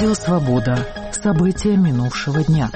Радио «Свобода». События минувшего дня.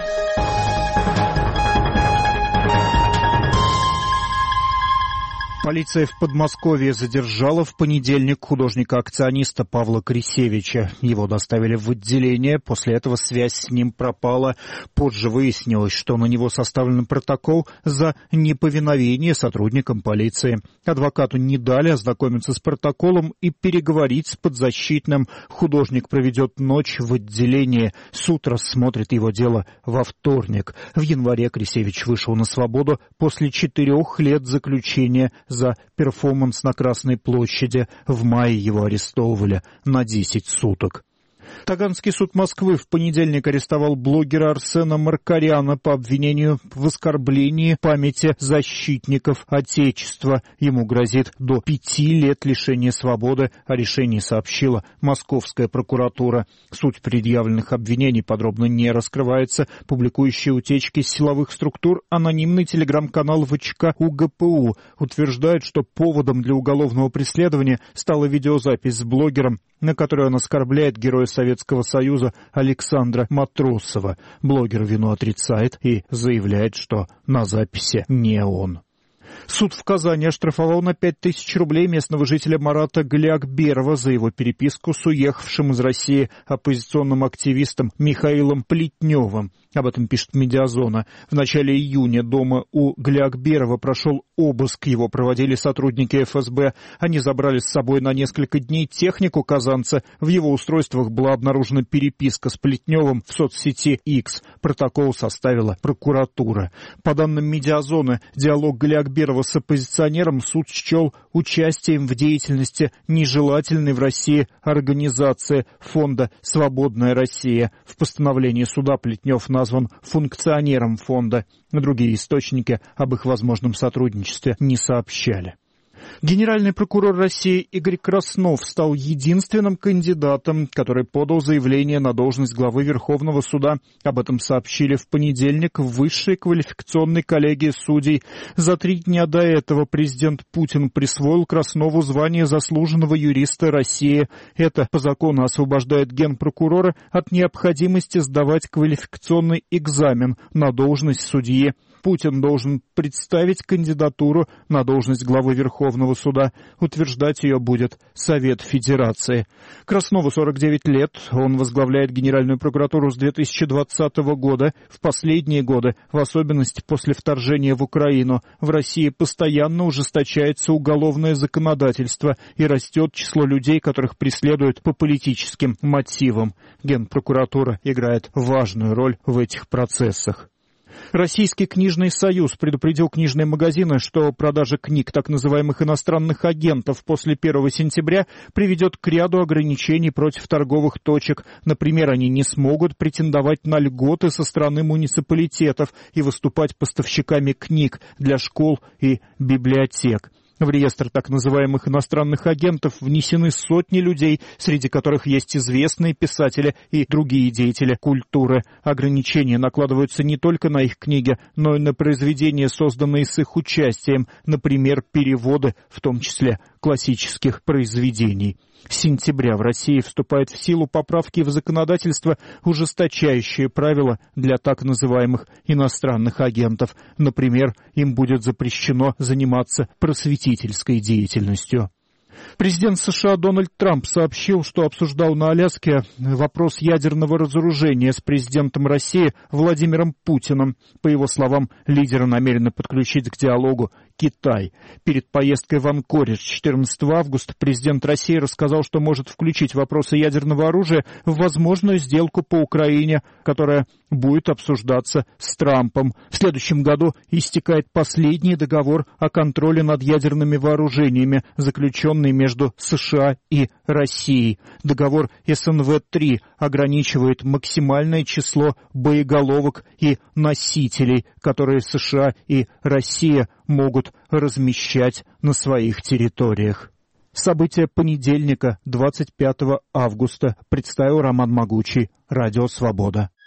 Полиция в Подмосковье задержала в понедельник художника-акциониста Павла Крисевича. Его доставили в отделение, после этого связь с ним пропала. Позже выяснилось, что на него составлен протокол за неповиновение сотрудникам полиции. Адвокату не дали ознакомиться с протоколом и переговорить с подзащитным. Художник проведет ночь в отделении. Суд рассмотрит его дело во вторник. В январе Крисевич вышел на свободу после 4 лет заключения за перформанс на Красной площади. В мае его арестовывали на 10 суток. Таганский суд Москвы в понедельник арестовал блогера Арсена Маркаряна по обвинению в оскорблении памяти защитников Отечества. Ему грозит до 5 лет лишения свободы. О решении сообщила Московская прокуратура. Суть предъявленных обвинений подробно не раскрывается. Публикующие утечки силовых структур анонимный телеграм-канал ВЧК УГПУ утверждает, что поводом для уголовного преследования стала видеозапись с блогером, на которой он оскорбляет героя Советского Союза Александра Матросова. Блогер вину отрицает и заявляет, что на записи не он. Суд в Казани оштрафовал на 5000 рублей местного жителя Марата Галиакберова за его переписку с уехавшим из России оппозиционным активистом Михаилом Плетневым. Об этом пишет «Медиазона». В начале июня дома у Галиакберова прошел обыск. Его проводили сотрудники ФСБ. Они забрали с собой на несколько дней технику казанца. В его устройствах была обнаружена переписка с Плетневым в соцсети X. Протокол составила прокуратура. По данным «Медиазона», диалог Галиакберова с оппозиционером суд счел участием в деятельности нежелательной в России организации фонда «Свободная Россия». В постановлении суда Плетнев назван функционером фонда. Другие источники об их возможном сотрудничестве не сообщали. Генеральный прокурор России Игорь Краснов стал единственным кандидатом, который подал заявление на должность главы Верховного суда. Об этом сообщили в понедельник в Высшей квалификационной коллегии судей. За 3 дня до этого президент Путин присвоил Краснову звание заслуженного юриста России. Это по закону освобождает генпрокурора от необходимости сдавать квалификационный экзамен на должность судьи. Путин должен представить кандидатуру на должность главы Верховного суда. Утверждать ее будет Совет Федерации. Краснову 49 лет. Он возглавляет Генеральную прокуратуру с 2020 года. В последние годы, в особенности после вторжения в Украину, в России постоянно ужесточается уголовное законодательство и растет число людей, которых преследуют по политическим мотивам. Генпрокуратура играет важную роль в этих процессах. Российский книжный союз предупредил книжные магазины, что продажа книг так называемых иностранных агентов после 1 сентября приведет к ряду ограничений против торговых точек. Например, они не смогут претендовать на льготы со стороны муниципалитетов и выступать поставщиками книг для школ и библиотек. В реестр так называемых иностранных агентов внесены сотни людей, среди которых есть известные писатели и другие деятели культуры. Ограничения накладываются не только на их книги, но и на произведения, созданные с их участием, например, переводы, в том числе классических произведений. С сентября в России вступают в силу поправки в законодательство, ужесточающие правила для так называемых иностранных агентов. Например, им будет запрещено заниматься просветительской деятельностью. Президент США Дональд Трамп сообщил, что обсуждал на Аляске вопрос ядерного разоружения с президентом России Владимиром Путиным. По его словам, лидеры намерены подключить к диалогу Китай. Перед поездкой в Анкоридж 14 августа президент России рассказал, что может включить вопросы ядерного оружия в возможную сделку по Украине, которая будет обсуждаться с Трампом. В следующем году истекает последний договор о контроле над ядерными вооружениями, заключенный между США и Россией. Договор СНВ-3 ограничивает максимальное число боеголовок и носителей, которые США и Россия могут размещать на своих территориях. События понедельника, 25 августа, представил Роман Могучий, Радио «Свобода».